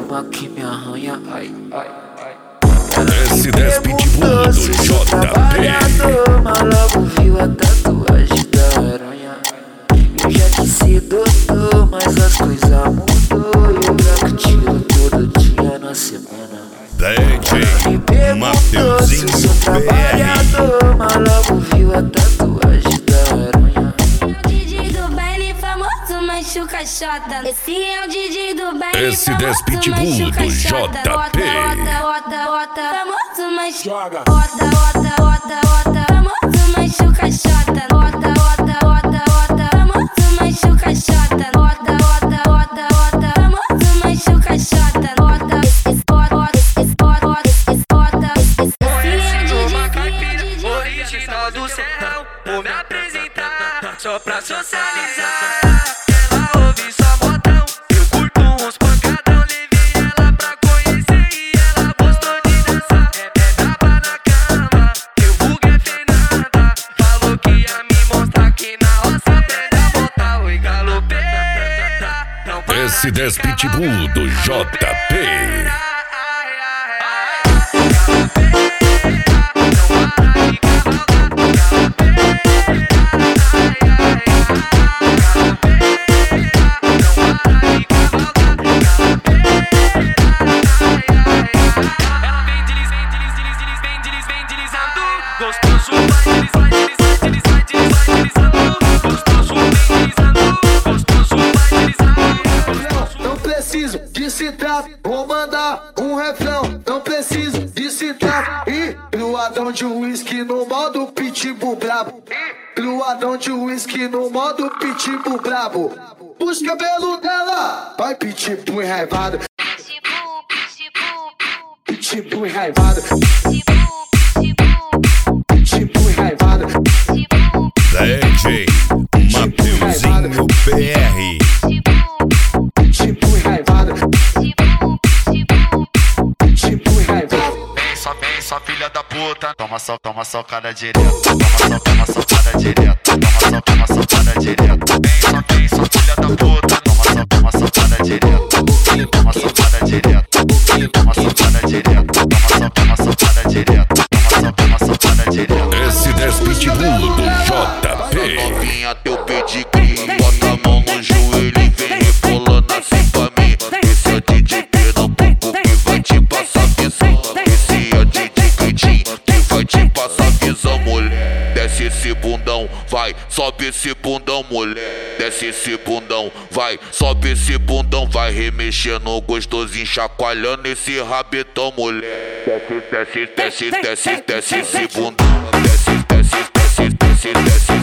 cama que me arranha. Ai, ai, ai. S10 Pitbull do JP. Mas logo viu a tatuagem da aranha. Eu já te ser doutor, mas as coisas mudou. Eu já tiro todo dia na semana. DJ Mateuzinho trabalhador, mas logo viu a tatuagem da aranha. DJ do baile famoso, mas chuca-chota. Esse é o DJ do baile S10 Pitbull do JP. Famoso, mas joga. Famoso, mas chuca-chota. Famoso, mas chuca-chota. Famoso, mas chuca-chota. Original do céu, vou me apresentar só pra socializar. Ela ouve só modão, eu curto uns pancadão. Levei ela pra conhecer e ela gostou de dançar. É braba na cama, que o vulgo é Fernanda. Falou que ia me mostrar que na roça aprende a botar. Oi, galopeira, não para S10 Pitbull do JP. Gostoso vai deslizando, gostoso vem deslizando, gostoso vai deslizando. Não preciso de citar, vou mandar um refrão. Não preciso de citar. E luadão de uísque no modo pitbull brabo. Luadão de uísque no modo pitbull brabo. Os cabelos dela vai pitbull enraivado. Pitbull enraivado. Pitbull enraivado. DJ Mateuzinho PR. Pitbull enraivado. Pitbull enraivado. Vem só filha da puta. Toma só cara direto. Toma só cara direto. Toma só cara direto. Vem só filha da puta. Toma só cara direto. Toma só cara direto. Toma só cara direto. Toma só cara direto. Toma só cara direto. S10 Pitbull do JP. Novinha teu pedigree. Bota a mão no joelho e vem rebolando assim pra mim. Esse é o DJ Pernambuco que vai te passar visão. Esse é o DJ Cleitinho que vai te passar visão, mulher. Desce esse bundão, vai, sobe esse bundão, mulher. Desce esse bundão, vai, sobe esse bundão. Vai remexendo gostosinho, chacoalhando esse rabetão, mulher. Desce esse bundão. Desce